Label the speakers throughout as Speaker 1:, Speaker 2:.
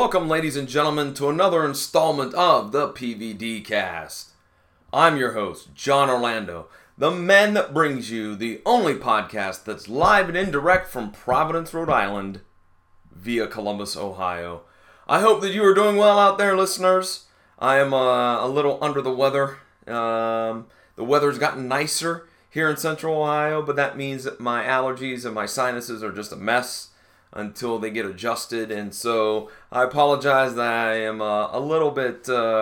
Speaker 1: Welcome, ladies and gentlemen, to another installment of the PVD Cast. I'm your host, John Orlando, the man that brings you the only podcast that's live and indirect from Providence, Rhode Island, via Columbus, Ohio. I hope that you are doing well out there, listeners. I am a little under the weather. The weather's gotten nicer here in Central Ohio, but that means that my allergies and my sinuses are just a mess until they get adjusted, and so I apologize that I am a little bit,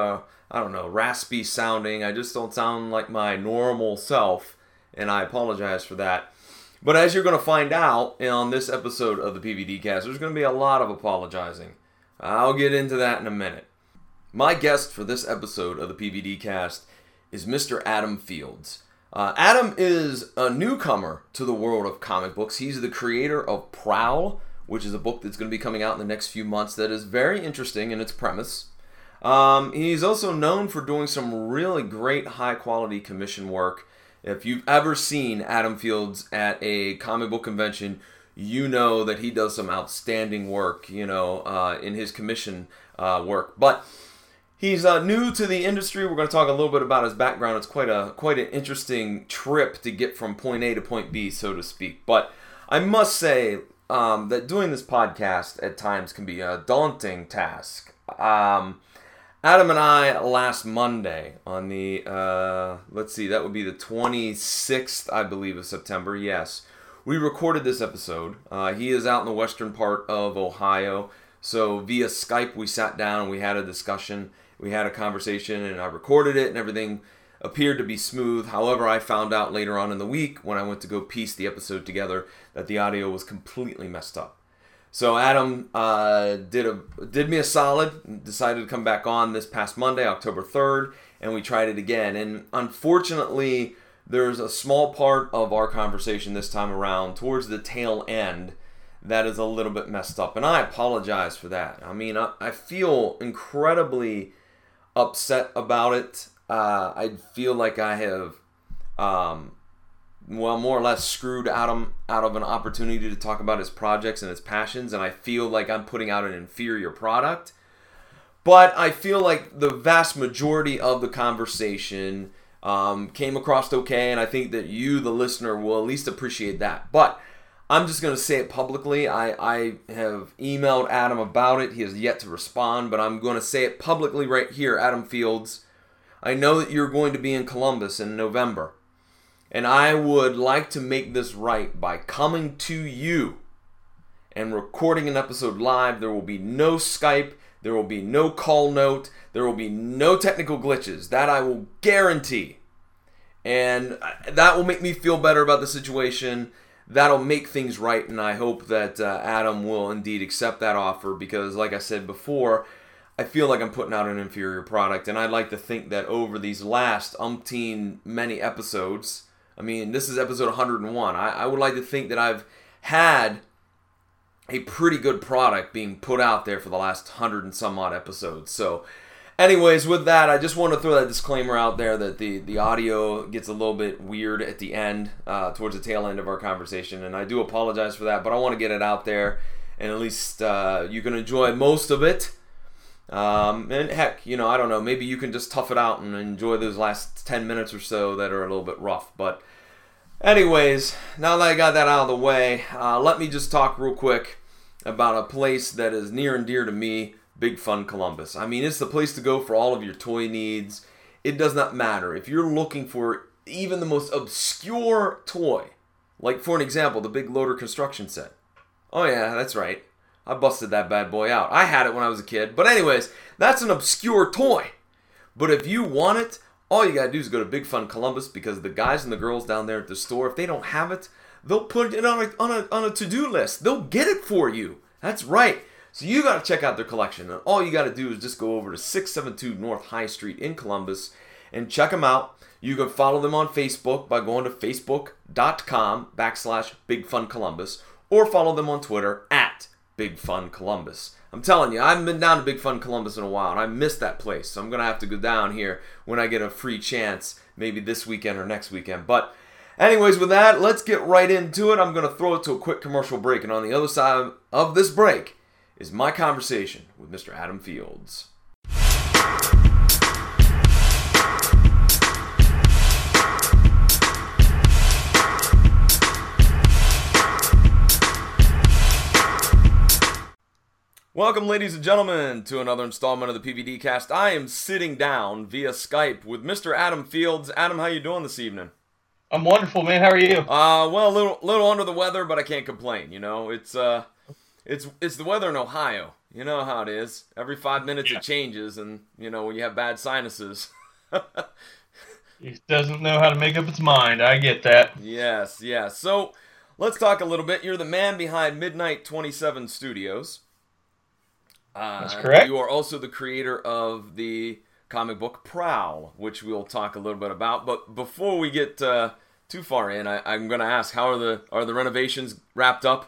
Speaker 1: raspy sounding. I just don't sound like my normal self, and I apologize for that. But as you're going to find out on this episode of the PVD Cast, there's going to be a lot of apologizing. I'll get into that in a minute. My guest for this episode of the PVD Cast is Mr. Adam Fields. Adam is a newcomer to the world of comic books. He's the creator of Prowl, which is a book that's going to be coming out in the next few months that is very interesting in its premise. He's also known for doing some really great high-quality commission work. If you've ever seen Adam Fields at a comic book convention, you know that he does some outstanding work, in his commission work. But he's new to the industry. We're going to talk a little bit about his background. It's quite an interesting trip to get from point A to point B, so to speak. But I must say that doing this podcast at times can be a daunting task. Adam and I last Monday on the, that would be the 26th, I believe, of September, yes. We recorded this episode. He is out in the western part of Ohio, so via Skype we sat down and we had a discussion. We had a conversation and I recorded it and everything appeared to be smooth. However, I found out later on in the week when I went to go piece the episode together that the audio was completely messed up. So Adam did me a solid, decided to come back on this past Monday, October 3rd, and we tried it again. And unfortunately, there's a small part of our conversation this time around towards the tail end that is a little bit messed up. And I apologize for that. I mean, I feel incredibly upset about it. I feel like I have, more or less screwed Adam out of an opportunity to talk about his projects and his passions, and I feel like I'm putting out an inferior product. But I feel like the vast majority of the conversation came across okay, and I think that you, the listener, will at least appreciate that. But I'm just going to say it publicly. I have emailed Adam about it. He has yet to respond, but I'm going to say it publicly right here. Adam Fields, I know that you're going to be in Columbus in November, and I would like to make this right by coming to you and recording an episode live. There will be no Skype, there will be no call note, there will be no technical glitches. That I will guarantee. And that will make me feel better about the situation. That'll make things right, and I hope that Adam will indeed accept that offer because, like I said before, I feel like I'm putting out an inferior product, and I'd like to think that over these last umpteen many episodes, I mean, this is episode 101, I would like to think that I've had a pretty good product being put out there for the last 100 and some odd episodes. So, anyways, with that, I just want to throw that disclaimer out there that the audio gets a little bit weird at the end, towards the tail end of our conversation, and I do apologize for that, but I want to get it out there, and at least you can enjoy most of it. And heck, I don't know, maybe you can just tough it out and enjoy those last 10 minutes or so that are a little bit rough. But anyways, now that I got that out of the way, let me just talk real quick about a place that is near and dear to me, Big Fun Columbus. I mean, it's the place to go for all of your toy needs. It does not matter. If you're looking for even the most obscure toy, like for an example, the Big Loader construction set. Oh yeah, that's right. I busted that bad boy out. I had it when I was a kid. But anyways, that's an obscure toy. But if you want it, all you gotta do is go to Big Fun Columbus because the guys and the girls down there at the store, if they don't have it, they'll put it on a to-do list. They'll get it for you. That's right. So you gotta check out their collection. And all you gotta do is just go over to 672 North High Street in Columbus and check them out. You can follow them on Facebook by going to facebook.com/BigFunColumbus or follow them on Twitter at Big Fun Columbus. I'm telling you, I haven't been down to Big Fun Columbus in a while, and I miss that place. So I'm going to have to go down here when I get a free chance, maybe this weekend or next weekend. But anyways, with that, let's get right into it. I'm going to throw it to a quick commercial break, and on the other side of this break is my conversation with Mr. Adam Fields. Welcome, ladies and gentlemen, to another installment of the PVD Cast. I am sitting down via Skype with Mr. Adam Fields. Adam, how you doing this evening?
Speaker 2: I'm wonderful, man. How are you?
Speaker 1: Well, a little under the weather, but I can't complain. You know, it's the weather in Ohio. You know how it is. Every 5 minutes it changes, and you know when you have bad sinuses.
Speaker 2: It doesn't know how to make up its mind. I get that.
Speaker 1: Yes. So let's talk a little bit. You're the man behind Midnight 27 Studios.
Speaker 2: That's correct.
Speaker 1: You are also the creator of the comic book Prowl, which we'll talk a little bit about. But before we get too far in, I'm going to ask, how are the renovations wrapped up?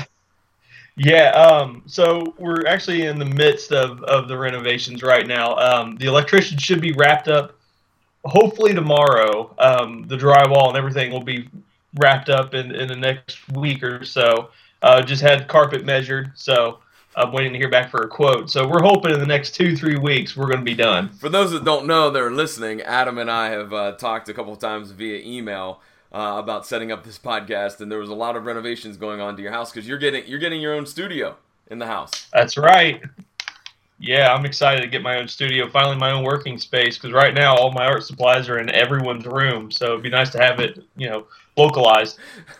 Speaker 2: Yeah, so we're actually in the midst of the renovations right now. The electrician should be wrapped up hopefully tomorrow. The drywall and everything will be wrapped up in the next week or so. Just had carpet measured, so I'm waiting to hear back for a quote. So we're hoping in the next 2-3 weeks we're going to be done.
Speaker 1: For those that don't know, that are listening, Adam and I have talked a couple of times via email about setting up this podcast, and there was a lot of renovations going on to your house because you're getting your own studio in the house.
Speaker 2: That's right. Yeah, I'm excited to get my own studio, finally my own working space, because right now all my art supplies are in everyone's room. So it'd be nice to have it, localized.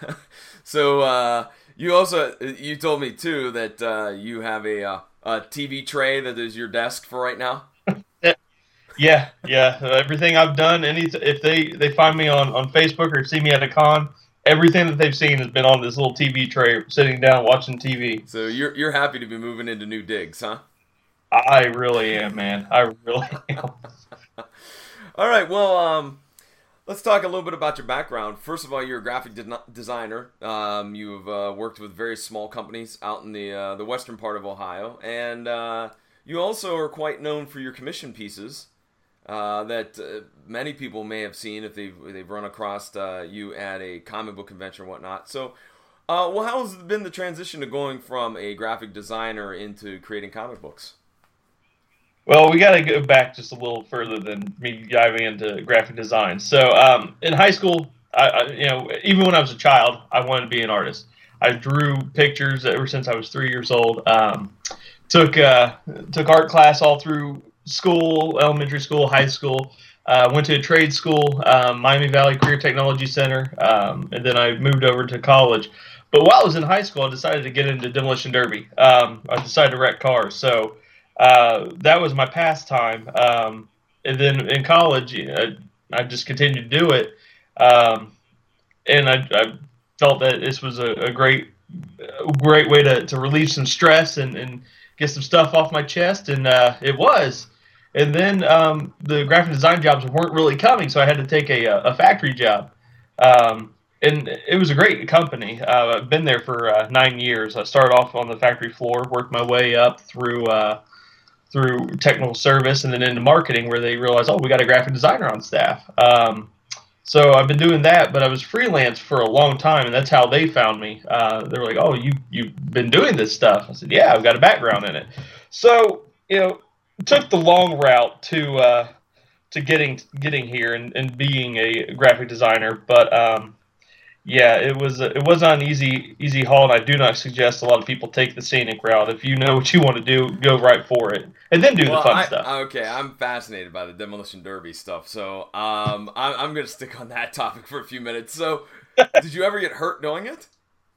Speaker 1: So you told me too that you have a TV tray that is your desk for right now.
Speaker 2: Yeah. Everything I've done, if they find me on Facebook or see me at a con, everything that they've seen has been on this little TV tray, sitting down watching TV.
Speaker 1: So you're happy to be moving into new digs, huh?
Speaker 2: I really am, man. I really am.
Speaker 1: All right. Well, let's talk a little bit about your background. First of all, you're a graphic designer. You've worked with various small companies out in the western part of Ohio, and you also are quite known for your commission pieces that many people may have seen if they've run across you at a comic book convention or whatnot. So, how has it been the transition to going from a graphic designer into creating comic books?
Speaker 2: Well, we got to go back just a little further than me diving into graphic design. So, in high school, even when I was a child, I wanted to be an artist. I drew pictures ever since I was 3 years old. Took art class all through school, elementary school, high school. Went to a trade school, Miami Valley Career Technology Center, and then I moved over to college. But while I was in high school, I decided to get into demolition derby. I decided to wreck cars. So that was my pastime. And then in college, I just continued to do it. And I felt that this was a great way to relieve some stress and get some stuff off my chest. And it was. And then the graphic design jobs weren't really coming, so I had to take a factory job. And it was a great company. I've been there for 9 years. I started off on the factory floor, worked my way up through technical service, and then into marketing, where they realized, we got a graphic designer on staff. So I've been doing that, but I was freelance for a long time, and that's how they found me. They were like, you've been doing this stuff. I said, yeah, I've got a background in it. So, took the long route to getting here and being a graphic designer, but it was not an easy haul, and I do not suggest a lot of people take the scenic route. If you know what you want to do, go right for it, and then do the fun stuff.
Speaker 1: Okay, I'm fascinated by the demolition derby stuff, so I'm going to stick on that topic for a few minutes. So, did you ever get hurt doing it?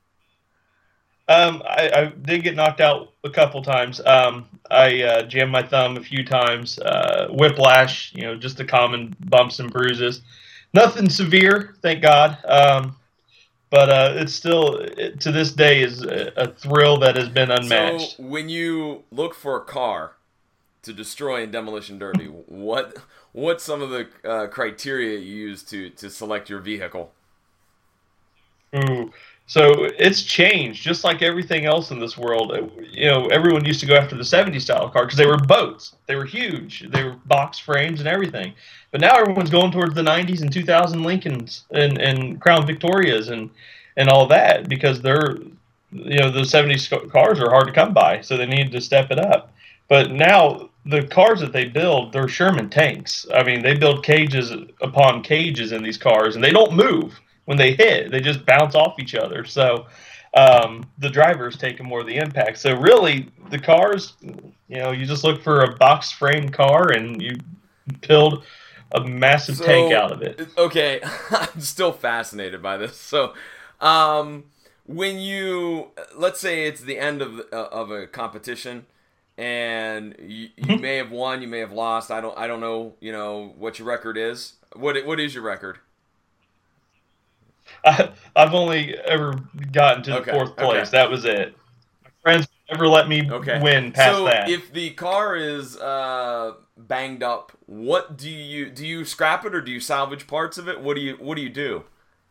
Speaker 2: I did get knocked out a couple times. I jammed my thumb a few times. Whiplash, just the common bumps and bruises. Nothing severe, thank God. But it's still, to this day, is a thrill that has been unmatched.
Speaker 1: So when you look for a car to destroy in demolition derby, what's some of the criteria you use to select your vehicle?
Speaker 2: Ooh. So it's changed, just like everything else in this world. Everyone used to go after the 70s style car because they were boats. They were huge. They were box frames and everything. But now everyone's going towards the 90s and 2000 Lincolns and Crown Victorias and all that, because they're the 70s cars are hard to come by, so they needed to step it up. But now the cars that they build, they're Sherman tanks. I mean, they build cages upon cages in these cars, and they don't move when they hit. They just bounce off each other. So the driver's taking more of the impact. So really, the cars, you just look for a box frame car and you build a massive tank out of it.
Speaker 1: Okay, I'm still fascinated by this. So, when let's say it's the end of a competition, and you may have won, you may have lost. I don't know, what your record is. What is your record?
Speaker 2: I've only ever gotten to the fourth place. Okay. That was it. My friends never let me win past that.
Speaker 1: So if the car is banged up, what do you scrap it or do you salvage parts of it? What do you do?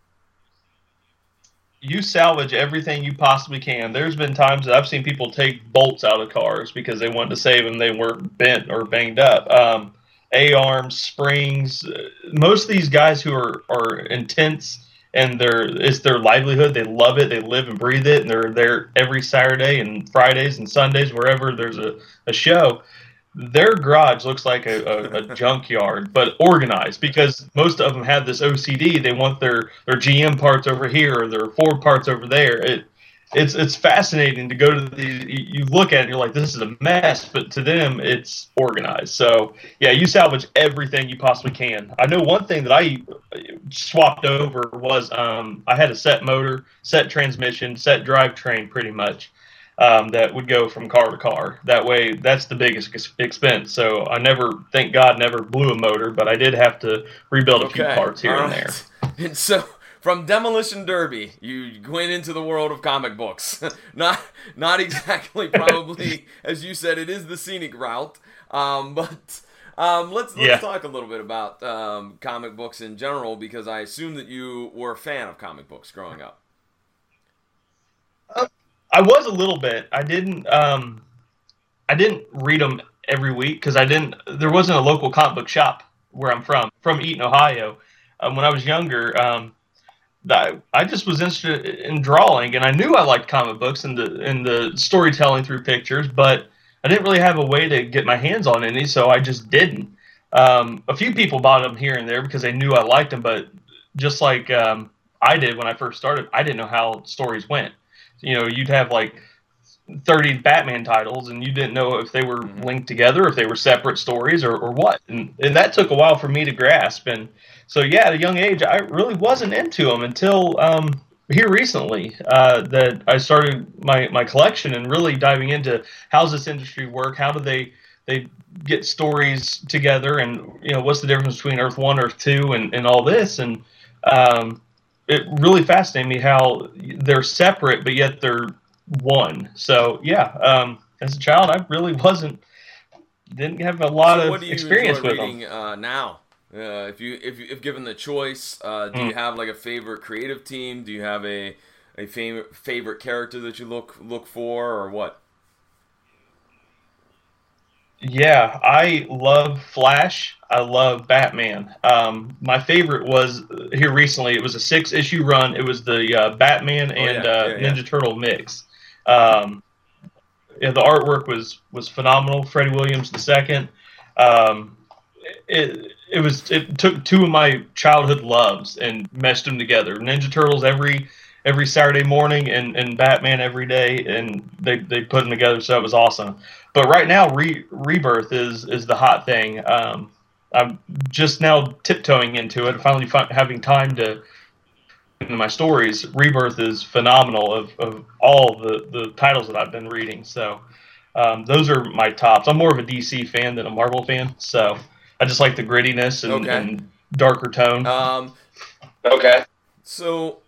Speaker 2: You salvage everything you possibly can. There's been times that I've seen people take bolts out of cars because they wanted to save them. They weren't bent or banged up. A-arms, springs. Most of these guys who are intense and it's their livelihood. They love it. They live and breathe it. And they're there every Saturday and Fridays and Sundays, wherever there's a show. Their garage looks like a junkyard, but organized, because most of them have this OCD. They want their GM parts over here or their Ford parts over there. It's fascinating to go to these. You look at it and you're like, this is a mess, but to them, it's organized. So, yeah, you salvage everything you possibly can. I know one thing that I swapped over was I had a set motor, set transmission, set drivetrain pretty much. That would go from car to car. That way, that's the biggest expense. So I thank God, never blew a motor, but I did have to rebuild a few parts here and there.
Speaker 1: And so, from Demolition Derby, you went into the world of comic books. Not exactly, probably, as you said, it is the scenic route. But let's talk a little bit about comic books in general, because I assume that you were a fan of comic books growing up.
Speaker 2: I was a little bit. I didn't read them every week because there wasn't a local comic book shop where I'm from Eaton, Ohio. When I was younger, I just was interested in drawing, and I knew I liked comic books and the storytelling through pictures, but I didn't really have a way to get my hands on any, so I just didn't. A few people bought them here and there because they knew I liked them, but just like I did when I first started, I didn't know how stories went. You'd have like 30 Batman titles, and you didn't know if they were linked together, if they were separate stories, or what. And that took a while for me to grasp. And so, yeah, at a young age, I really wasn't into them until here recently that I started my collection and really diving into how's this industry work, how do they get stories together, and what's the difference between Earth 1, Earth 2, and all this. And it really fascinated me how they're separate, but yet they're one. So, yeah, as a child, I really didn't have a lot of experience with them.
Speaker 1: Now? If given the choice, do you have like a favorite creative team? Do you have a favorite character that you look for, or what?
Speaker 2: Yeah, I love Flash. I love Batman. My favorite was here recently. It was a 6-issue run. It was the Batman and Ninja Turtle mix. The artwork was phenomenal. Freddie Williams II. It took two of my childhood loves and meshed them together. Ninja Turtles every Saturday morning and Batman every day, and they put them together, so it was awesome. But right now, Rebirth is the hot thing. I'm just now tiptoeing into it, finally having time to into my stories. Rebirth is phenomenal of all the titles that I've been reading. So those are my tops. I'm more of a DC fan than a Marvel fan, so I just like the grittiness and darker tone.
Speaker 1: Okay. So.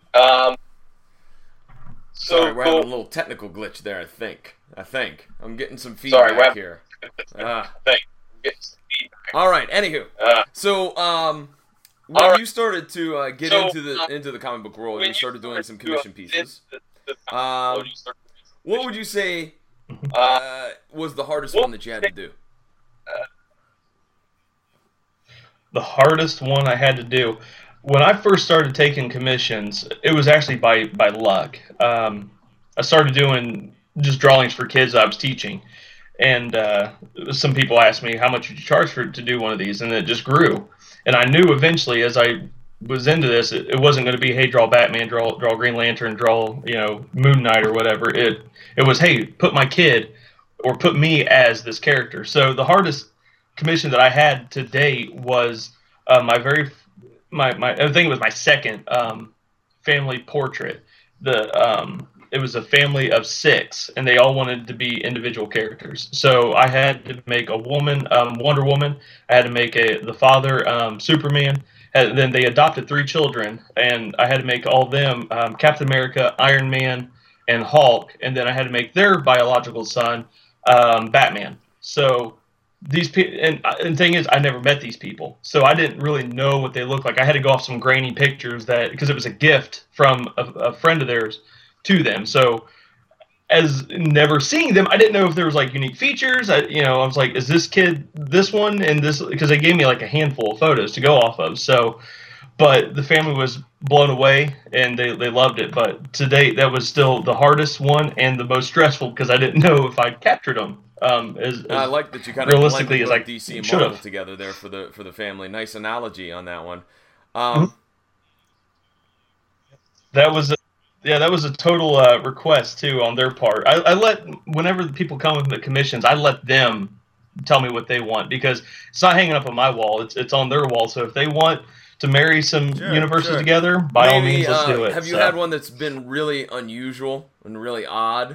Speaker 1: Sorry, we're having a little technical glitch there, I think. I'm getting some feedback here. All right, anywho. So, when you started to get into the comic book world, you started doing some commission pieces. What would you say was the hardest one that you had to do?
Speaker 2: The hardest one I had to do. When I first started taking commissions, it was actually by luck. I started doing just drawings for kids I was teaching. And some people asked me, how much would you charge to do one of these? And it just grew. And I knew eventually, as I was into this, it wasn't going to be, hey, draw Batman, draw Green Lantern, draw Moon Knight or whatever. It was, hey, put my kid or put me as this character. So the hardest commission that I had to date was my I think it was my second family portrait. It was a family of 6, and they all wanted to be individual characters. So I had to make a woman, Wonder Woman. I had to make the father, Superman. And then they adopted 3 children, and I had to make all of them Captain America, Iron Man, and Hulk. And then I had to make their biological son, Batman. So these people, and the thing is, I never met these people, so I didn't really know what they looked like. I had to go off some grainy pictures because it was a gift from a friend of theirs to them. So as never seeing them, I didn't know if there was like unique features. I was like, is this kid this one and this? Because they gave me like a handful of photos to go off of. So, but the family was blown away and they loved it. But to date, that was still the hardest one and the most stressful because I didn't know if I captured them.
Speaker 1: I like that you kind of
Speaker 2: realistically
Speaker 1: blended
Speaker 2: as like
Speaker 1: DC and Marvel together there for the family. Nice analogy on that one.
Speaker 2: That was a total request too on their part. I let whenever the people come with the commissions, I let them tell me what they want because it's not hanging up on my wall. It's on their wall. So if they want to marry some universes together, by all means, let's do it.
Speaker 1: Have you had one that's been really unusual and really odd?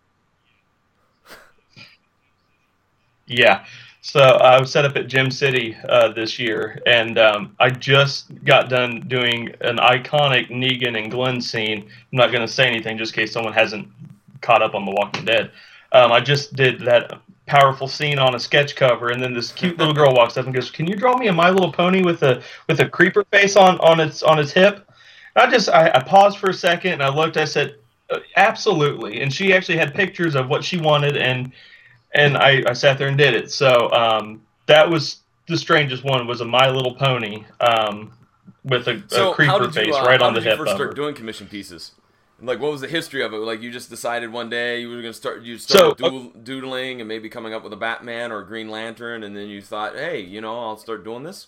Speaker 2: Yeah. So I was set up at Gem City this year, and I just got done doing an iconic Negan and Glenn scene. I'm not going to say anything just in case someone hasn't caught up on The Walking Dead. I just did that powerful scene on a sketch cover, and then this cute little girl walks up and goes, "Can you draw me a My Little Pony with a creeper face on its hip?" And I paused for a second, and I looked. I said, "Absolutely." And she actually had pictures of what she wanted, and I sat there and did it. So that was the strangest one. Was a My Little Pony with a creeper face right on the hip.
Speaker 1: How did you first start doing commission pieces? Like, what was the history of it? Like, you just decided one day you were going to start. You started doodling and maybe coming up with a Batman or a Green Lantern, and then you thought, hey, I'll start doing this.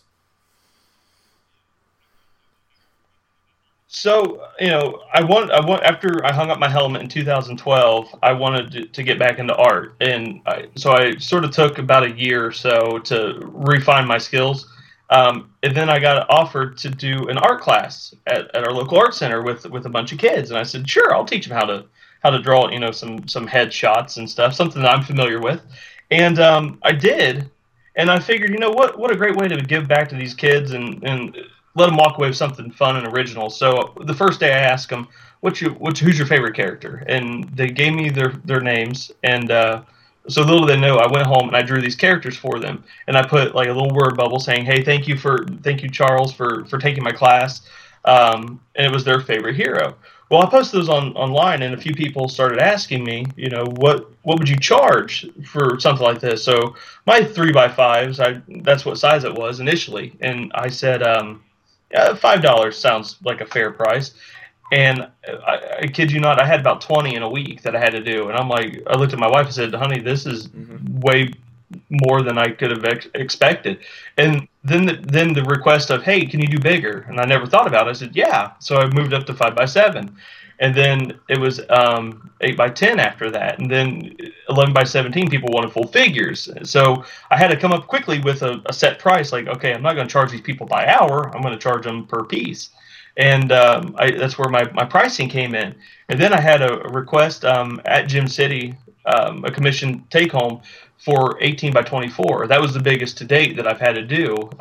Speaker 2: So, I want after I hung up my helmet in 2012, I wanted to get back into art, and so I sort of took about a year or so to refine my skills, and then I got offered to do an art class at our local art center with a bunch of kids, and I said, sure, I'll teach them how to draw, some headshots and stuff, something that I'm familiar with, and I did, and I figured, what a great way to give back to these kids and let them walk away with something fun and original. So the first day I asked them, who's your favorite character? And they gave me their names. And so little did they know, I went home and I drew these characters for them. And I put like a little word bubble saying, hey, thank you Charles for taking my class. And it was their favorite hero. Well, I posted those online, and a few people started asking me, what would you charge for something like this? So my 3x5s, that's what size it was initially. And I said, $5 sounds like a fair price. And I kid you not, I had about 20 in a week that I had to do. And I looked at my wife and said, honey, this is way more than I could have expected. And then the request of, hey, can you do bigger? And I never thought about it. I said, yeah. So I moved up to 5x7. And then it was 8x10 after that. And then 11x17, people wanted full figures. So I had to come up quickly with a set price. Like, okay, I'm not going to charge these people by hour. I'm going to charge them per piece. And that's where my pricing came in. And then I had a request at Gem City, a commission take-home for 18x24. That was the biggest to date that I've had to do.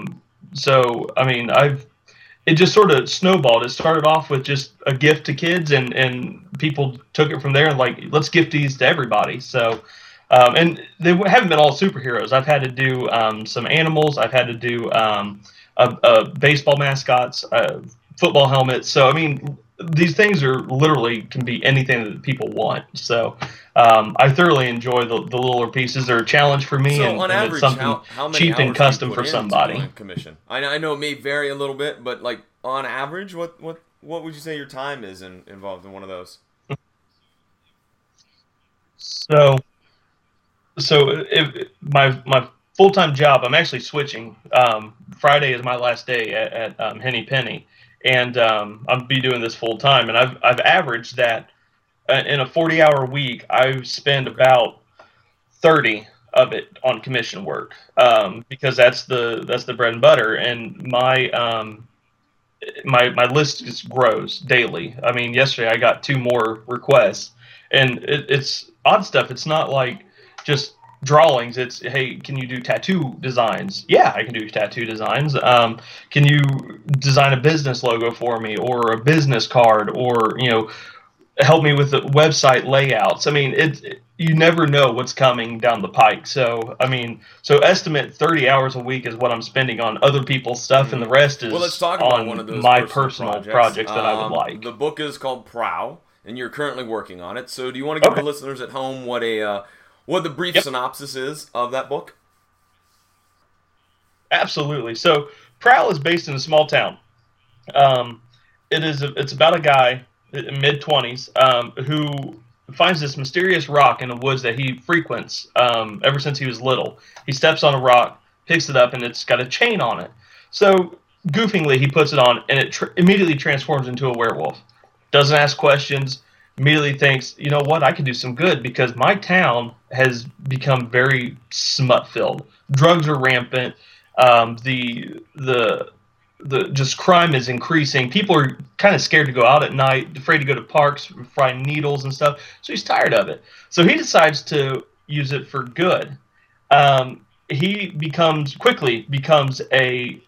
Speaker 2: It just sort of snowballed. It started off with just a gift to kids, and people took it from there and like, let's gift these to everybody. So, and they haven't been all superheroes. I've had to do some animals. I've had to do baseball mascots, football helmets. So, these things can be anything that people want. So I thoroughly enjoy the littler pieces. They're a challenge for me,
Speaker 1: so on average,
Speaker 2: it's something
Speaker 1: how many
Speaker 2: cheap and custom for somebody.
Speaker 1: Commission. I know it may vary a little bit, but like on average, what would you say your time is involved in one of those?
Speaker 2: So my full time job, I'm actually switching. Friday is my last day at Henny Penny, and I'll be doing this full time. And I've averaged that in a 40-hour week, I spend about 30 of it on commission work, because that's the bread and butter. And my list just grows daily. I mean, yesterday I got 2 more requests, and it's odd stuff. It's not like just drawings. It's, hey, can you do tattoo designs? Yeah, I can do tattoo designs. Can you design a business logo for me, or a business card, or help me with the website layouts? I mean, you never know what's coming down the pike. So, I mean, estimate 30 hours a week is what I'm spending on other people's stuff, and the rest is
Speaker 1: let's talk about
Speaker 2: on
Speaker 1: one of those
Speaker 2: my personal projects that I would like.
Speaker 1: The book is called Prowl, and you're currently working on it. So, do you want to give the listeners at home what the brief synopsis is of that book?
Speaker 2: Absolutely. So, Prowl is based in a small town. It's about a guy in mid-20s who finds this mysterious rock in the woods that he frequents ever since he was little. He steps on a rock, picks it up, and it's got a chain on it. So, goofingly, he puts it on, and it immediately transforms into a werewolf. Doesn't ask questions, immediately thinks, you know what, I could do some good, because my town has become very smut-filled. Drugs are rampant. The just crime is increasing. People are kind of scared to go out at night, afraid to go to parks, find needles and stuff. So he's tired of it. So he decides to use it for good. He quickly becomes a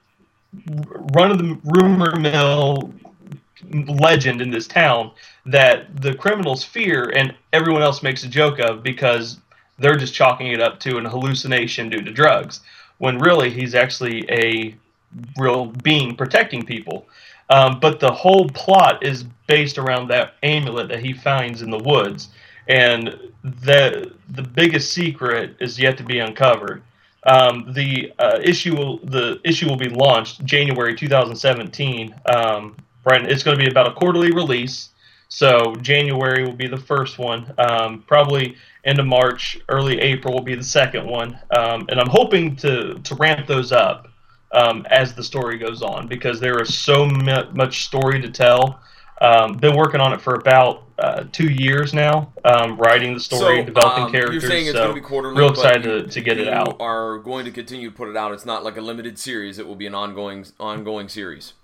Speaker 2: run-of-the-rumor-mill legend in this town that the criminals fear and everyone else makes a joke of, because they're just chalking it up to an hallucination due to drugs, when really he's actually a real being protecting people. But the whole plot is based around that amulet that he finds in the woods, and the biggest secret is yet to be uncovered. The issue will be launched January 2017. Right, it's going to be about a quarterly release. So January will be the first one. Probably end of March, early April will be the second one. And I'm hoping to ramp those up as the story goes on, because there is so much story to tell. Been working on it for about 2 years now, writing the story, developing characters.
Speaker 1: You're saying it's going to be quarterly,
Speaker 2: real excited to get it out.
Speaker 1: You are going to continue to put it out. It's not like a limited series. It will be an ongoing series.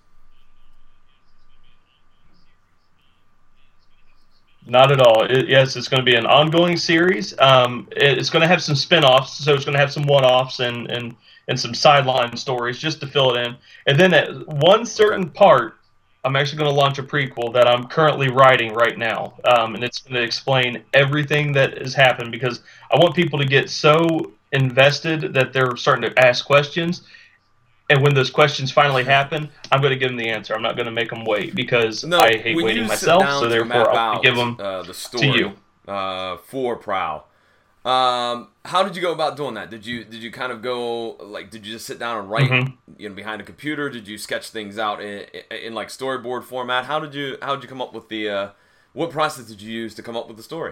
Speaker 2: Not at all. Yes, it's going to be an ongoing series. It's going to have some spin-offs, so it's going to have some one-offs and some sideline stories just to fill it in. And then at one certain part, I'm actually going to launch a prequel that I'm currently writing right now. And it's going to explain everything that has happened, because I want people to get so invested that they're starting to ask questions. And when those questions finally happen, I'm going to give them the answer. I'm not going to make them wait, because I hate waiting myself. So therefore, I'll give them
Speaker 1: the story
Speaker 2: to you
Speaker 1: for Prowl. How did you go about doing that? Did you kind of go, like, did you just sit down and write behind a computer? Did you sketch things out in like storyboard format? How did you come up with the what process did you use to come up with the story?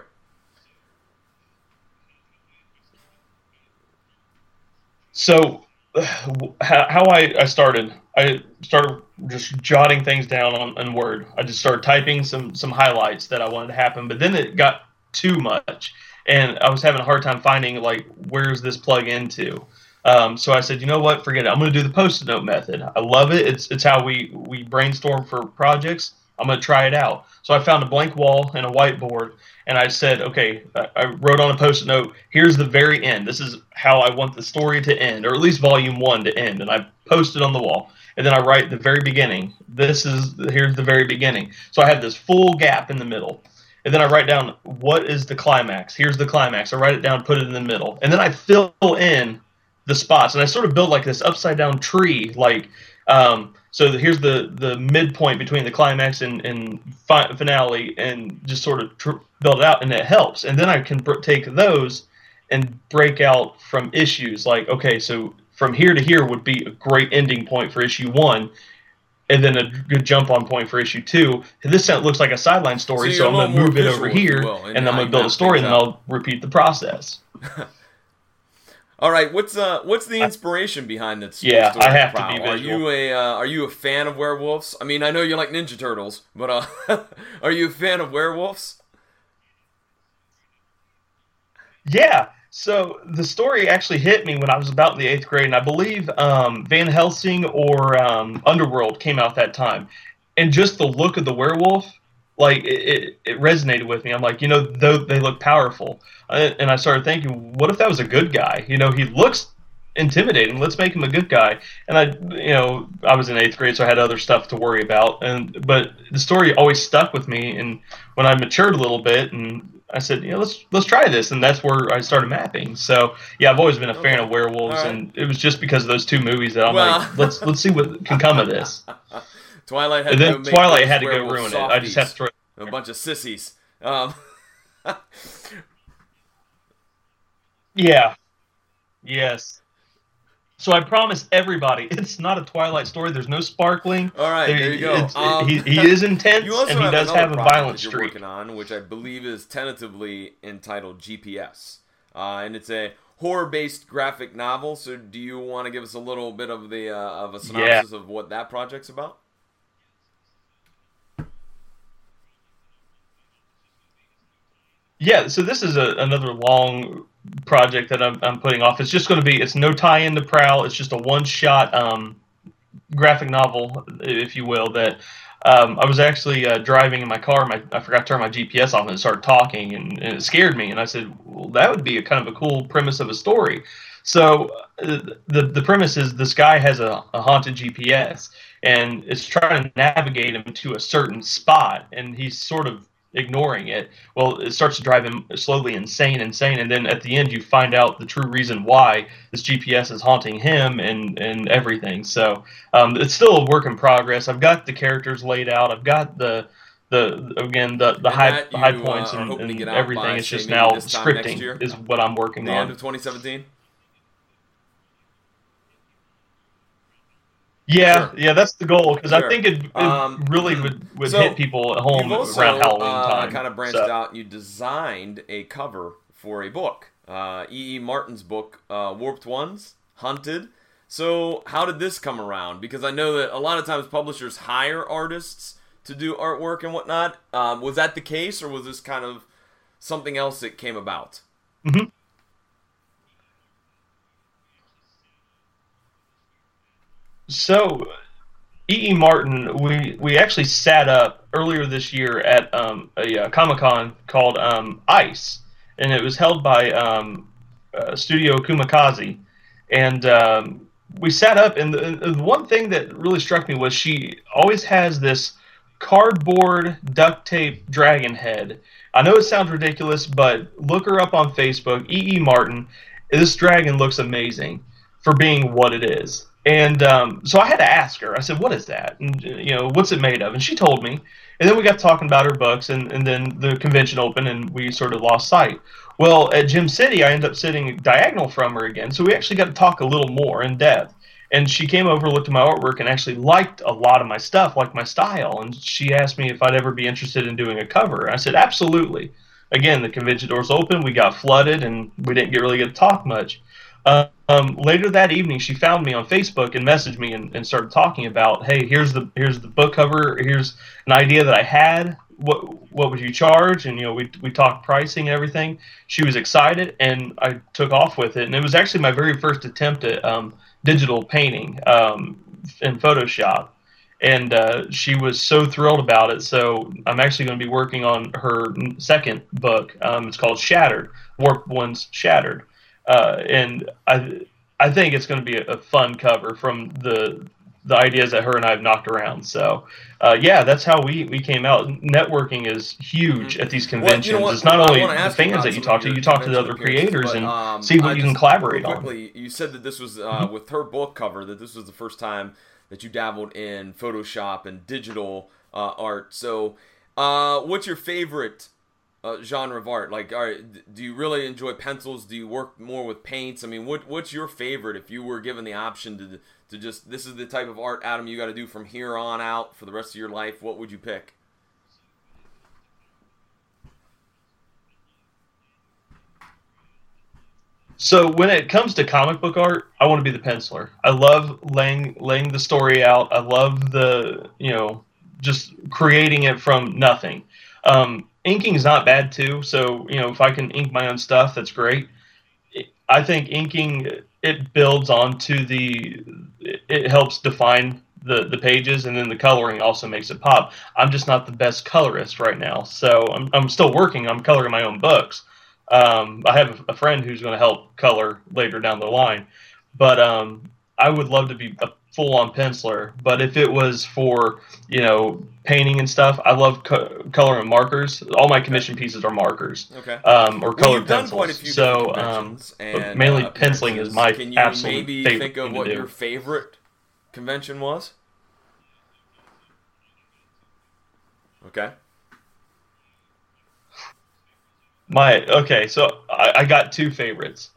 Speaker 2: So how I started just jotting things down in Word. I just started typing some highlights that I wanted to happen, but then it got too much, and I was having a hard time finding, like, where's this plug into. So I said, you know what, forget it. I'm going to do the Post-it note method. I love it. It's how we brainstorm for projects. I'm going to try it out. So I found a blank wall and a whiteboard, and I said, okay, I wrote on a Post-it note, here's the very end. This is how I want the story to end, or at least volume 1 to end. And I post it on the wall. And then I write the very beginning. Here's the very beginning. So I have this full gap in the middle. And then I write down, what is the climax? Here's the climax. I write it down, put it in the middle. And then I fill in the spots. And I sort of build like this upside down tree, like, so here's the midpoint between the climax and finale, and just sort of build it out, and it helps. And then I can take those and break out from issues. Like, okay, so from here to here would be a great ending point for issue 1. and then a good jump on point for issue 2. This looks like a sideline story, so I'm going to move it over here, and I'm going to build a story, and then I'll repeat the process.
Speaker 1: All right, what's the inspiration behind this?
Speaker 2: Yeah, I have to be
Speaker 1: visual. Are you a fan of werewolves? I mean, I know you like Ninja Turtles, but are you a fan of werewolves?
Speaker 2: Yeah. So the story actually hit me when I was about in the 8th grade, and I believe Van Helsing or Underworld came out that time, and just the look of the werewolf, like it resonated with me. I'm like, they look powerful, and I started thinking, what if that was a good guy? He looks intimidating. Let's make him a good guy. And I was in 8th grade, so I had other stuff to worry about. But the story always stuck with me. And when I matured a little bit, and I said, let's try this, and that's where I started mapping. So yeah, I've always been a fan of werewolves, and it was just because of those 2 movies that I'm like, let's see what can come of this.
Speaker 1: Twilight had
Speaker 2: to go ruin it. I just have to throw
Speaker 1: a bunch of sissies.
Speaker 2: Yeah. Yes. So I promised everybody, it's not a Twilight story. There's no sparkling.
Speaker 1: All right, there you go.
Speaker 2: He is intense, and he does have a violent streak.
Speaker 1: You're working on, which I believe is tentatively entitled GPS, and it's a horror-based graphic novel. So, do you want to give us a little bit of a synopsis of what that project's about?
Speaker 2: Yeah, so this is another long project that I'm putting off. It's just going to be, it's no tie-in to Prowl. It's just a one-shot graphic novel, if you will, that I was actually driving in my car. I forgot to turn my GPS off, and it started talking, and it scared me. And I said, well, that would be a kind of a cool premise of a story. So the premise is this guy has a haunted GPS, and it's trying to navigate him to a certain spot, and he's sort of ignoring it. Well, it starts to drive him slowly insane, and then at the end you find out the true reason why this GPS is haunting him and everything. So it's still a work in progress. I've got the characters laid out. I've got the high points and everything. It's just now scripting is what I'm working on.
Speaker 1: The end of 2017.
Speaker 2: Yeah, sure. Yeah, that's the goal, because I think it really would hit people at home around Halloween time.
Speaker 1: Kind of branched out. You designed a cover for a book, E.E. Martin's book, Warped Ones, Hunted. So how did this come around? Because I know that a lot of times publishers hire artists to do artwork and whatnot. Was that the case, or was this kind of something else that came about?
Speaker 2: Mm-hmm. So, E.E. Martin, we actually sat up earlier this year at a Comic-Con called ICE, and it was held by Studio Kumikaze. And we sat up, and the one thing that really struck me was she always has this cardboard duct tape dragon head. I know it sounds ridiculous, but look her up on Facebook, E.E. Martin. This dragon looks amazing for being what it is. And so I had to ask her. I said, what is that? And, what's it made of? And she told me. And then we got talking about her books, and then the convention opened, and we sort of lost sight. Well, at Gym City, I ended up sitting diagonal from her again, so we actually got to talk a little more in depth. And she came over, looked at my artwork, and actually liked a lot of my stuff, liked my style. And she asked me if I'd ever be interested in doing a cover. And I said, absolutely. Again, the convention doors open, we got flooded, and we didn't really get to talk much. Later that evening, she found me on Facebook and messaged me and started talking about, hey, here's the book cover, here's an idea that I had. What would you charge? And we talked pricing and everything. She was excited, and I took off with it. And it was actually my very first attempt at digital painting in Photoshop. And she was so thrilled about it. So I'm actually going to be working on her second book. It's called Shattered, Warped Ones Shattered. And I think it's going to be a fun cover from the ideas that her and I have knocked around. So, that's how we came out. Networking is huge at these conventions. Well, it's not only the fans that you talk to the other creators and see what you can collaborate on.
Speaker 1: You said that this was with her book cover, that this was the first time that you dabbled in Photoshop and digital art. So, what's your favorite genre of art? Like, all right, do you really enjoy pencils? Do you work more with paints? I mean, what's your favorite if you were given the option to just, this is the type of art, Adam, you got to do from here on out for the rest of your life? What would you pick?
Speaker 2: So when it comes to comic book art, I want to be the penciler. I love laying the story out. I love just creating it from nothing. Inking is not bad too. So if I can ink my own stuff, that's great. I think inking, it builds onto it helps define the pages, and then the coloring also makes it pop. I'm just not the best colorist right now, so I'm still working. I'm coloring my own books. I have a friend who's going to help color later down the line, but I would love to be a full-on penciler. But if it was for painting and stuff, I love coloring markers. All my commission pieces are markers,
Speaker 1: Okay.
Speaker 2: Or colored
Speaker 1: You've done
Speaker 2: pencils.
Speaker 1: quite a few
Speaker 2: So
Speaker 1: different conventions,
Speaker 2: but mainly penciling is my
Speaker 1: Can you
Speaker 2: absolute
Speaker 1: maybe
Speaker 2: favorite
Speaker 1: think of
Speaker 2: thing to
Speaker 1: what
Speaker 2: do.
Speaker 1: your favorite convention was? Okay.
Speaker 2: So I got two favorites.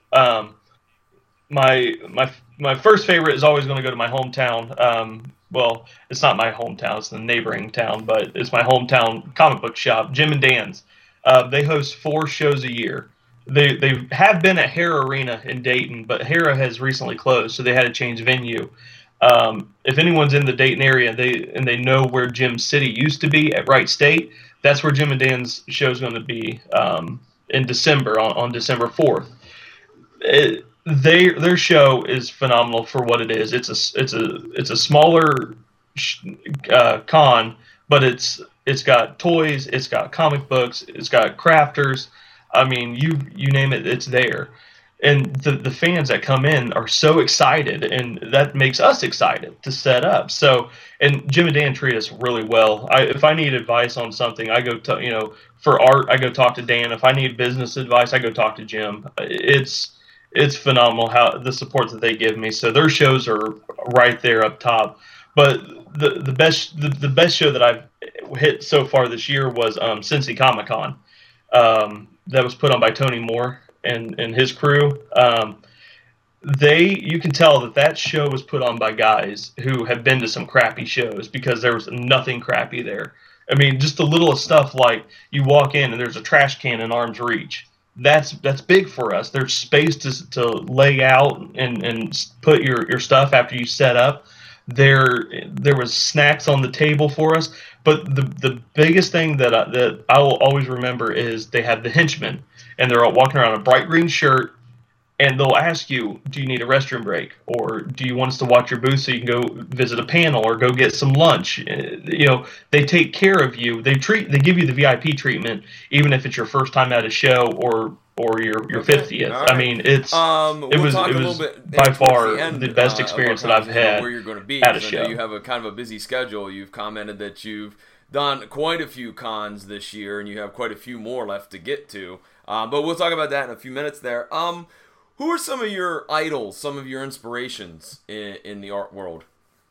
Speaker 2: My first favorite is always going to go to my hometown. Well, it's not my hometown; it's the neighboring town, but it's my hometown comic book shop, Jim and Dan's. They host 4 shows a year. They have been at Hara Arena in Dayton, but Hara has recently closed, so they had to change venue. If anyone's in the Dayton area, they know where Jim City used to be at Wright State, that's where Jim and Dan's show is going to be in December on December 4th. Their show is phenomenal for what it is. It's a smaller con, but it's got toys, it's got comic books, it's got crafters. I mean, you name it, it's there. And the fans that come in are so excited, and that makes us excited to set up. So, and Jim and Dan treat us really well. If I need advice on something, I go to, for art, I go talk to Dan. If I need business advice, I go talk to Jim. It's phenomenal how the support that they give me. So their shows are right there up top. But the best show that I've hit so far this year was Cincy Comic Con. That was put on by Tony Moore and his crew. You can tell that show was put on by guys who have been to some crappy shows, because there was nothing crappy there. I mean, just the littlest stuff, like you walk in and there's a trash can in arm's reach. That's big for us. There's space to lay out and put your stuff after you set up. There was snacks on the table for us. But the biggest thing that I will always remember is they have the henchmen, and they're all walking around in a bright green shirt, and they'll ask you, do you need a restroom break? Or do you want us to watch your booth so you can go visit a panel or go get some lunch? They take care of you. They give you the VIP treatment, even if it's your first time at a show or your 50th. Right. I mean, it was by far the best experience that I've had
Speaker 1: where you're going to be
Speaker 2: at a show.
Speaker 1: You have a kind of a busy schedule. You've commented that you've done quite a few cons this year, and you have quite a few more left to get to. But we'll talk about that in a few minutes there. Who are some of your idols, some of your inspirations in the art world?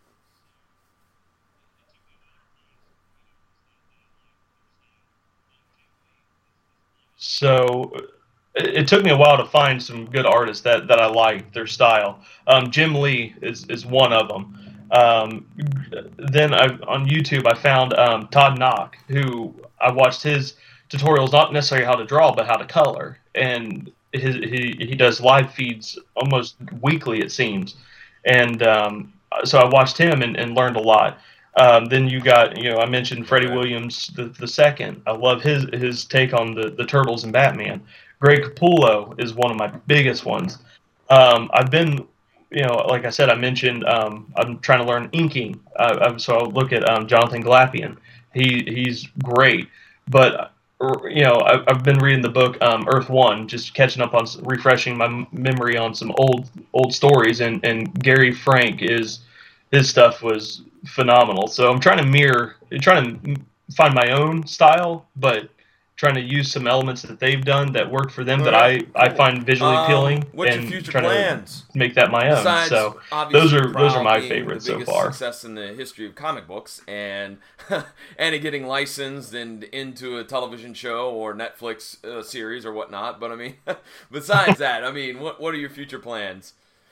Speaker 2: So it took me a while to find some good artists that I like their style. Jim Lee is one of them. Then on YouTube I found Todd Knock, who I watched his tutorials, not necessarily how to draw, but how to color. And he does live feeds almost weekly, it seems. And so I watched him and learned a lot. Then you got, I mentioned Freddie Williams the second. I love his take on the Turtles and Batman. Greg Capullo is one of my biggest ones. I've been, like I said, I mentioned I'm trying to learn inking. So I'll look at Jonathan Glapian. He's great. But I've been reading the book Earth One, just catching up on refreshing my memory on some old stories, and Gary Frank his stuff was phenomenal. So I'm trying to find my own style, but trying to use some elements that they've done that worked for them
Speaker 1: All
Speaker 2: that
Speaker 1: right,
Speaker 2: I
Speaker 1: cool.
Speaker 2: find visually appealing,
Speaker 1: What's your
Speaker 2: and
Speaker 1: future
Speaker 2: trying
Speaker 1: plans?
Speaker 2: to make that my own.
Speaker 1: Besides,
Speaker 2: So
Speaker 1: obviously,
Speaker 2: those are
Speaker 1: Prowl
Speaker 2: my
Speaker 1: being
Speaker 2: favorites
Speaker 1: the
Speaker 2: so
Speaker 1: biggest
Speaker 2: far.
Speaker 1: success in the history of comic books, and and it getting licensed and into a television show or Netflix series or whatnot. But I mean, besides that, I mean, what are your future plans?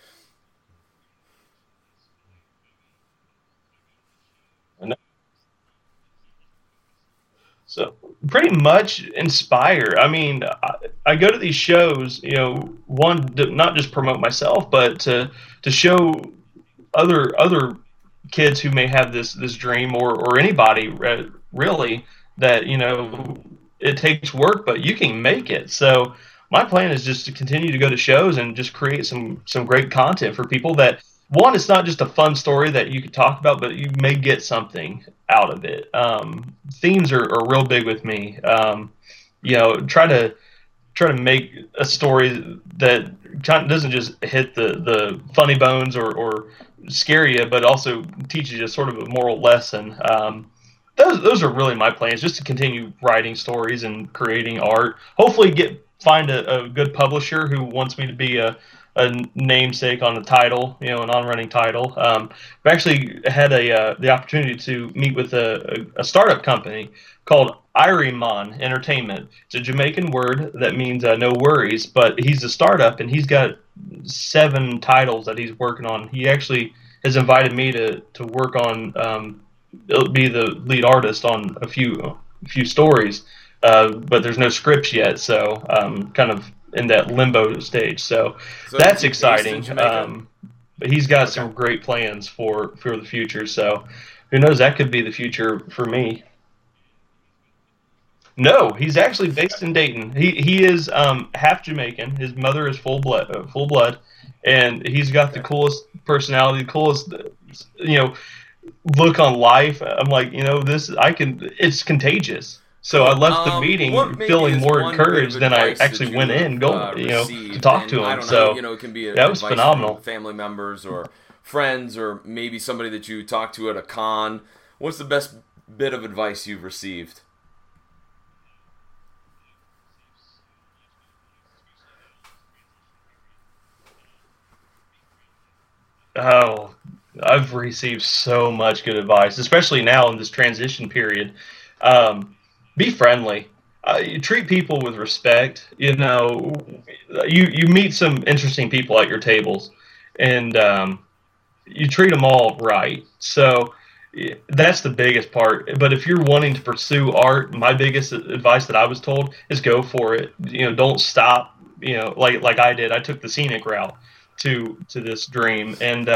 Speaker 2: So pretty much inspire. I mean, I go to these shows, one to not just promote myself, but to show other kids who may have this dream, or anybody really, that it takes work, but you can make it. So my plan is just to continue to go to shows and just create some great content for people. That one, it's not just a fun story that you could talk about, but you may get something out of it. Themes are real big with me. Try to make a story that kind of doesn't just hit the funny bones, or scare you, but also teaches you sort of a moral lesson. Those are really my plans, just to continue writing stories and creating art. Hopefully, find a good publisher who wants me to be a namesake on the title, an on-running title. I've actually had the opportunity to meet with a startup company called Irimon Entertainment. It's a Jamaican word that means no worries, but he's a startup, and he's got 7 titles that he's working on. He actually has invited me to work on, be the lead artist on a few stories, but there's no scripts yet, so kind of in that limbo stage. So that's exciting. But he's got some great plans for the future. So who knows? That could be the future for me. No, he's actually based in Dayton. He is half Jamaican. His mother is full blood, and he's got the coolest personality, the coolest look on life. I'm like, this it's contagious. So I left the meeting feeling more encouraged than I actually went in to talk to him.
Speaker 1: I don't
Speaker 2: so
Speaker 1: know, it can be
Speaker 2: that was phenomenal.
Speaker 1: Family members or friends, or maybe somebody that you talked to at a con. What's the best bit of advice you've received?
Speaker 2: Oh, I've received so much good advice, especially now in this transition period. Be friendly. You treat people with respect. You meet some interesting people at your tables, and you treat them all right. So that's the biggest part. But if you're wanting to pursue art, my biggest advice that I was told is go for it. Don't stop. Like I did. I took the scenic route to this dream, and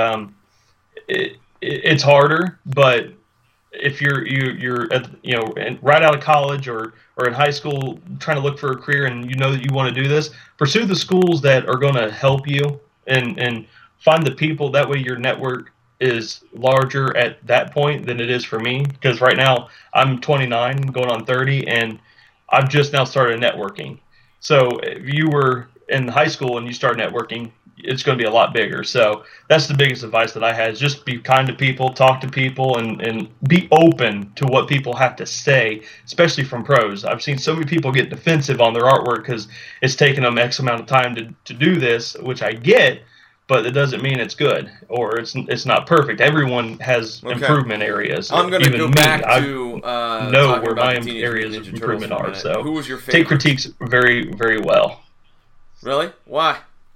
Speaker 2: it's harder, but if you're right out of college, or in high school trying to look for a career, and you know that you want to do this, pursue the schools that are going to help you, and find the people. That way your network is larger at that point than it is for me, because right now I'm 29 going on 30, and I've just now started networking. So if you were in high school and you start networking, it's going to be a lot bigger. So that's the biggest advice that I had, is just be kind to people, talk to people, and be open to what people have to say, especially from pros. I've seen so many people get defensive on their artwork because it's taken them X amount of time to do this, which I get, but it doesn't mean it's good or it's not perfect. Everyone has improvement areas.
Speaker 1: I'm going to go back to
Speaker 2: know where my areas of improvement are. So
Speaker 1: who was your favorite?
Speaker 2: Take critiques very, very well.
Speaker 1: Really? Why?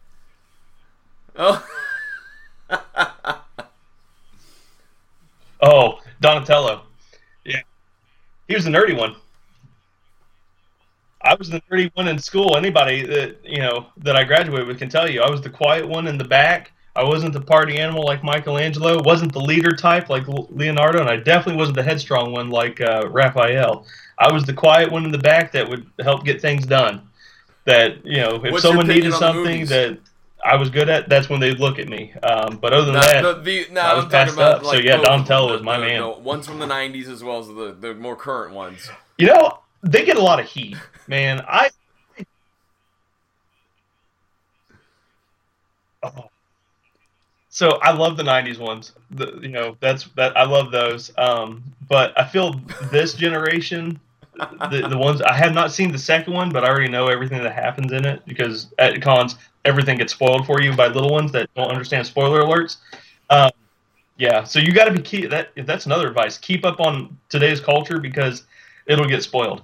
Speaker 1: Oh.
Speaker 2: Oh, Donatello. Yeah. He was the nerdy one. I was the nerdy one in school. Anybody that I graduated with can tell you I was the quiet one in the back. I wasn't the party animal like Michelangelo. Wasn't the leader type like Leonardo, and I definitely wasn't the headstrong one like Raphael. I was the quiet one in the back that would help get things done. That if someone needed something that I was good at, that's when they'd look at me. But other than that, I was passed up. So yeah, Donatello was my man.
Speaker 1: No, ones from the '90s as well as the more current ones.
Speaker 2: They get a lot of heat, man. So I love the '90s ones. I love those. But I feel this generation the ones I have not seen the second one, but I already know everything that happens in it because at cons everything gets spoiled for you by little ones that don't understand spoiler alerts. Yeah, so you got to be that's another advice. Keep up on today's culture because it'll get spoiled.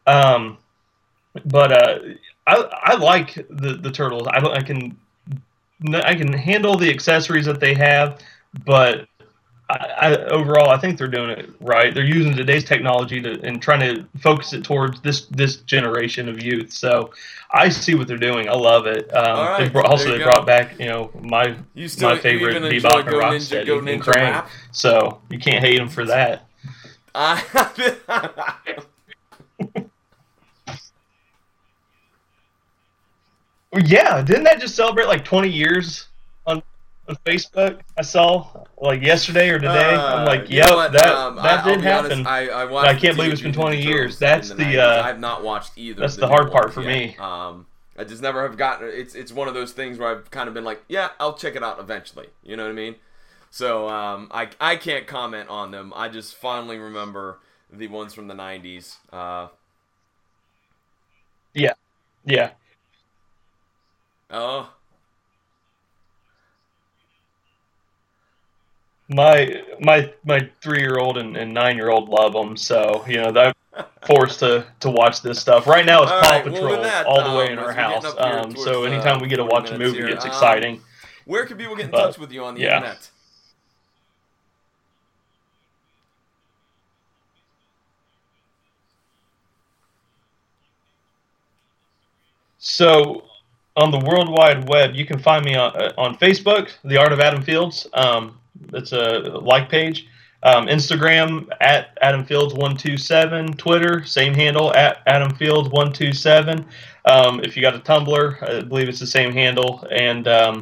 Speaker 2: But I like the turtles. I can handle the accessories that they have, but overall I think they're doing it right. They're using today's technology and trying to focus it towards this generation of youth. So I see what they're doing. I love it.
Speaker 1: Right,
Speaker 2: they brought back my favorite Bebop and Rocksteady and Krang. So you can't hate them for that. Yeah, didn't that just celebrate like 20 years on Facebook? I saw like yesterday or today. I'm like, yep, that did happen.
Speaker 1: Honest,
Speaker 2: I can't believe it's been 20 years. That's
Speaker 1: I've not watched either.
Speaker 2: That's the hard part for me.
Speaker 1: I just never have gotten. It's one of those things where I've kind of been like, yeah, I'll check it out eventually. You know what I mean? So I can't comment on them. I just fondly remember the ones from the 90s.
Speaker 2: Yeah.
Speaker 1: Oh.
Speaker 2: My 3-year-old and 9-year-old love them, so they're forced to watch this stuff. Right now, it's Paw Patrol all the way in our house. So anytime we get to watch a movie, it's exciting.
Speaker 1: Where can people get in touch with you on the internet?
Speaker 2: So on the World Wide Web, you can find me on Facebook, The Art of Adam Fields. It's a like page. Instagram at Adam Fields 127. Twitter, same handle at Adam Fields 127. If you got a Tumblr, I believe it's the same handle. And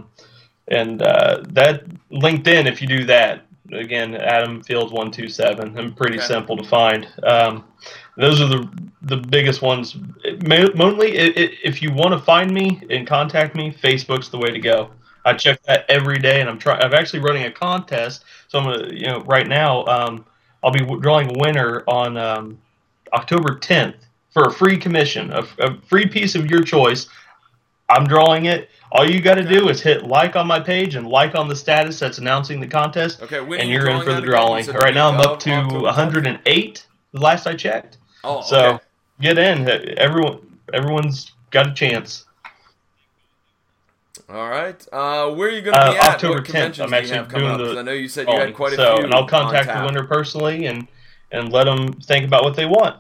Speaker 2: that LinkedIn, if you do that, again, Adam Fields 127. I'm pretty simple to find. Those are the biggest ones. Mainly, if you want to find me and contact me, Facebook's the way to go. I check that every day, and I'm actually running a contest. So I'm gonna, right now, I'll be drawing a winner on October 10th for a free commission, a free piece of your choice. I'm drawing it. All you got to do is hit like on my page and like on the status that's announcing the contest, and you're in for the drawing. Right now, I'm up to 108. The last I checked.
Speaker 1: Oh, okay.
Speaker 2: So get in. Everyone's got a chance.
Speaker 1: All right. Where are you going to be at?
Speaker 2: October 10th. I'm actually doing the.
Speaker 1: I know you said you had quite a few.
Speaker 2: And I'll contact the winner personally and let them think about what they want.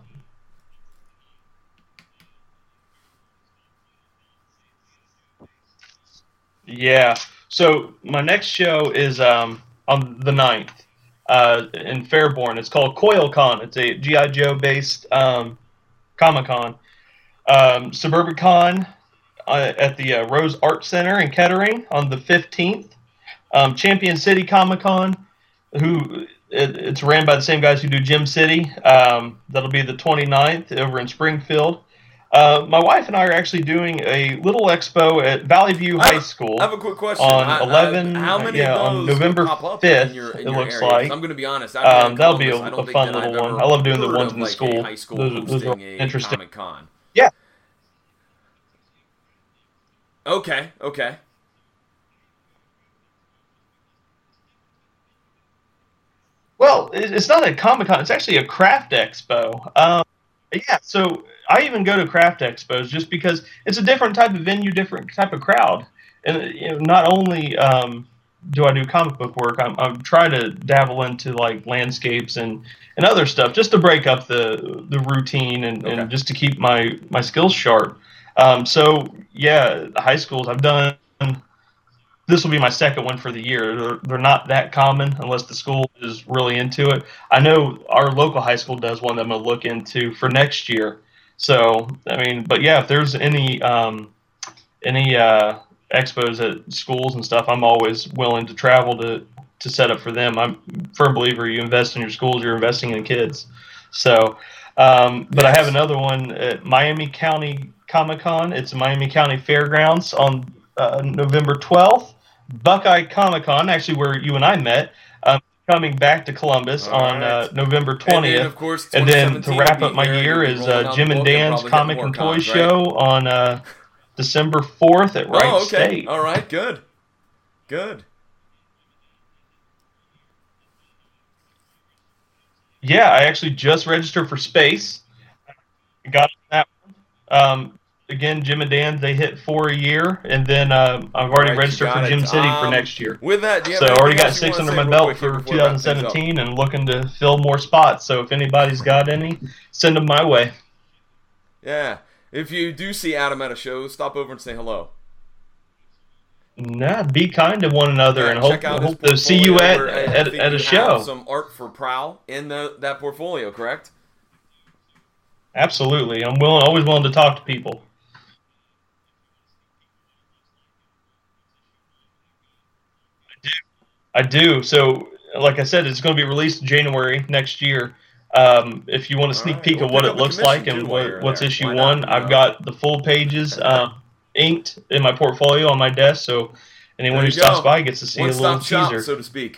Speaker 2: Yeah. So my next show is on the 9th in Fairborn. It's called CoilCon. It's a G.I. Joe based Comic-Con. SuburbanCon at the Rose Art Center in Kettering on the 15th. Champion City Comic-Con, it's ran by the same guys who do Gym City. That'll be the 29th over in Springfield. My wife and I are actually doing a little expo at Valley View High School.
Speaker 1: I have a quick question.
Speaker 2: How many of those on November 5th, it looks
Speaker 1: area?
Speaker 2: like.
Speaker 1: I'm going to be honest.
Speaker 2: That'll be a fun little one. I love doing the ones in the school. Those are interesting.
Speaker 1: Comic-Con.
Speaker 2: Yeah.
Speaker 1: Okay.
Speaker 2: Well, it's not a Comic-Con. It's actually a craft expo. Yeah, so I even go to craft expos just because it's a different type of venue, different type of crowd. And not only do I do comic book work, I'm trying to dabble into like landscapes and other stuff just to break up the routine and just to keep my skills sharp. So yeah, the high schools I've done. This will be my second one for the year. They're not that common unless the school is really into it. I know our local high school does one that I'm going to look into for next year. So, but yeah, if there's any expos at schools and stuff, I'm always willing to travel to set up for them. I'm a firm believer you invest in your schools, you're investing in kids. So, but I have another one at Miami County Comic-Con. It's Miami County Fairgrounds on November 12th. Buckeye Comic-Con, actually where you and I met, coming back to Columbus on November 20th.
Speaker 1: And then, of course,
Speaker 2: and then to wrap up my year is Jim and Dan's Comic and Toy Show on December 4th at Wright State.
Speaker 1: All right, good. Good.
Speaker 2: Yeah, I actually just registered for Space. Got that one. Again, Jim and Dan, they hit 4 a year, and then I've already registered for Gym City for next year.
Speaker 1: With that,
Speaker 2: so I already got 6 under my belt for 2017 and looking to fill more spots. So if anybody's got any, send them my way.
Speaker 1: Yeah. If you do see Adam at a show, stop over and say hello.
Speaker 2: Nah, be kind to one another, and hope to see you at a show.
Speaker 1: Have some art for Prowl in that portfolio, correct?
Speaker 2: Absolutely. I'm always willing to talk to people. I do. So, like I said, it's going to be released in January next year. If you want a sneak peek of what it looks like and what's issue 1, I've got the full pages inked in my portfolio on my desk, so anyone who stops by gets to see a little teaser,
Speaker 1: so to speak.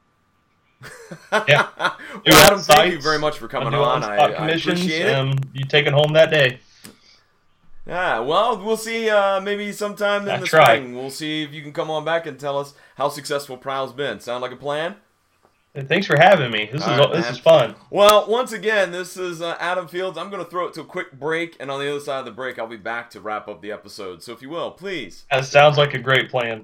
Speaker 2: Yeah.
Speaker 1: Well, Adam, thank you very much for coming on. I appreciate it.
Speaker 2: You take it home that day.
Speaker 1: Yeah, well, we'll see maybe sometime in the spring. We'll see if you can come on back and tell us how successful Prowl's been. Sound like a plan?
Speaker 2: Thanks for having me. This is fun.
Speaker 1: Well, once again, this is Adam Fields. I'm going to throw it to a quick break, and on the other side of the break, I'll be back to wrap up the episode. So if you will, please.
Speaker 2: That sounds like a great plan.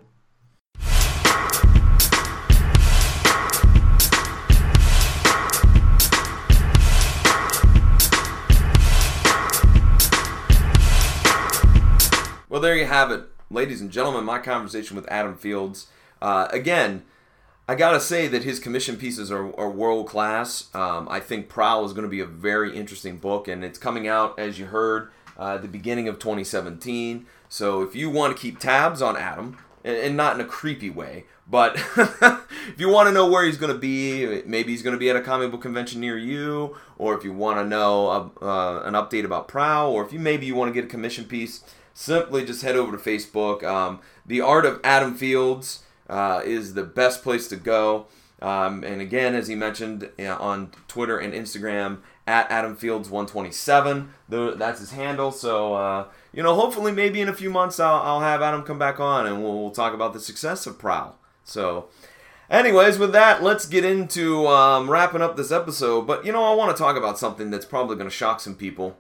Speaker 1: Well, there you have it. Ladies and gentlemen, my conversation with Adam Fields. Again, I gotta say that his commission pieces are world class. I think Prowl is going to be a very interesting book, and it's coming out, as you heard, at the beginning of 2017. So if you want to keep tabs on Adam, and not in a creepy way, but if you want to know where he's going to be, maybe he's going to be at a comic book convention near you, or if you want to know an update about Prowl, or if maybe you want to get a commission piece, simply just head over to Facebook. The Art of Adam Fields is the best place to go. And again, as he mentioned on Twitter and Instagram, at AdamFields127. That's his handle. So, hopefully maybe in a few months I'll have Adam come back on and we'll talk about the success of Prowl. So, anyways, with that, let's get into wrapping up this episode. But, I want to talk about something that's probably going to shock some people.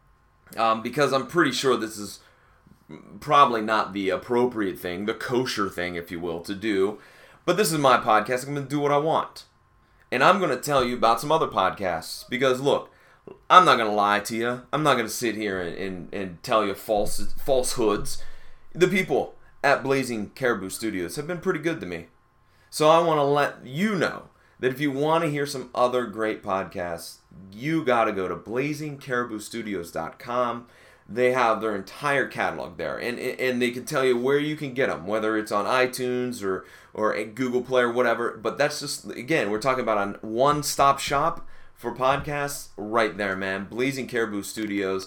Speaker 1: Because I'm pretty sure this is probably not the appropriate thing, the kosher thing, if you will, to do. But this is my podcast. I'm going to do what I want. And I'm going to tell you about some other podcasts. Because, look, I'm not going to lie to you. I'm not going to sit here and tell you falsehoods. The people at Blazing Caribou Studios have been pretty good to me. So I want to let you know that if you want to hear some other great podcasts, you got to go to blazingcariboustudios.com. They have their entire catalog there, and they can tell you where you can get them, whether it's on iTunes or a Google Play or whatever. But that's just, again, we're talking about a one-stop shop for podcasts right there, man. Blazing Caribou Studios.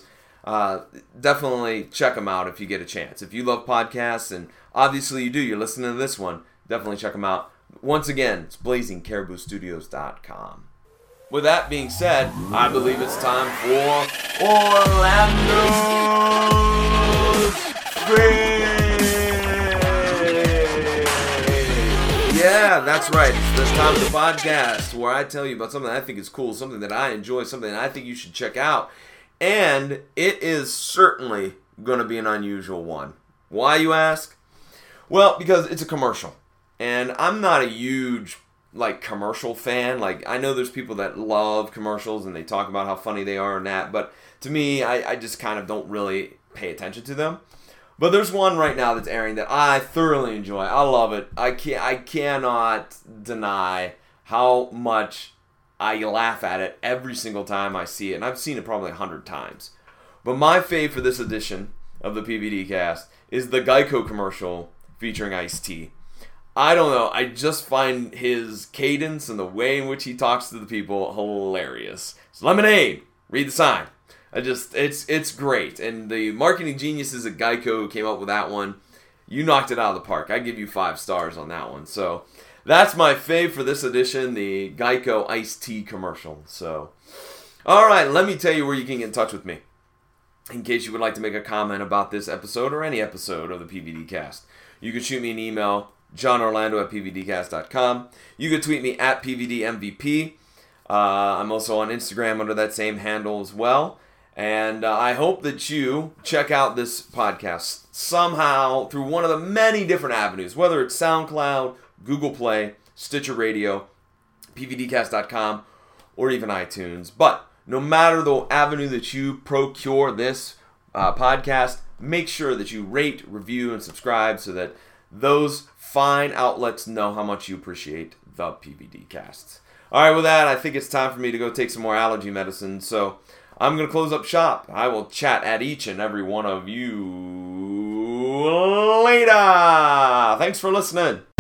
Speaker 1: Definitely check them out if you get a chance. If you love podcasts, and obviously you do, you're listening to this one, definitely check them out. Once again, it's blazingcariboustudios.com. With that being said, I believe it's time for Orlando's Favorite. Yeah, that's right. It's this time of the podcast where I tell you about something I think is cool, something that I enjoy, something that I think you should check out. And it is certainly going to be an unusual one. Why, you ask? Well, because it's a commercial. And I'm not a huge commercial fan. I know there's people that love commercials and they talk about how funny they are and that, but to me, I just kind of don't really pay attention to them. But there's one right now that's airing that I thoroughly enjoy. I love it. I cannot deny how much I laugh at it every single time I see it, and I've seen it probably 100 times. But my fave for this edition of the PVD cast is the Geico commercial featuring Ice-T. I don't know, I just find his cadence and the way in which he talks to the people hilarious. It's lemonade, read the sign. It's great. And the marketing geniuses at Geico who came up with that one, you knocked it out of the park. I give you 5 stars on that one. So That's my fave for this edition, the Geico iced tea commercial. So, all right, let me tell you where you can get in touch with me in case you would like to make a comment about this episode or any episode of the PVD Cast. You can shoot me an email, johnorlando@pvdcast.com. You can tweet me at PVDMVP. I'm also on Instagram under that same handle as well. And I hope that you check out this podcast somehow through one of the many different avenues, whether it's SoundCloud, Google Play, Stitcher Radio, PVDcast.com, or even iTunes. But no matter the avenue that you procure this podcast, make sure that you rate, review, and subscribe so that those fine outlets know how much you appreciate the PVD Casts. All right, with that, I think it's time for me to go take some more allergy medicine. So I'm going to close up shop. I will chat at each and every one of you later. Thanks for listening.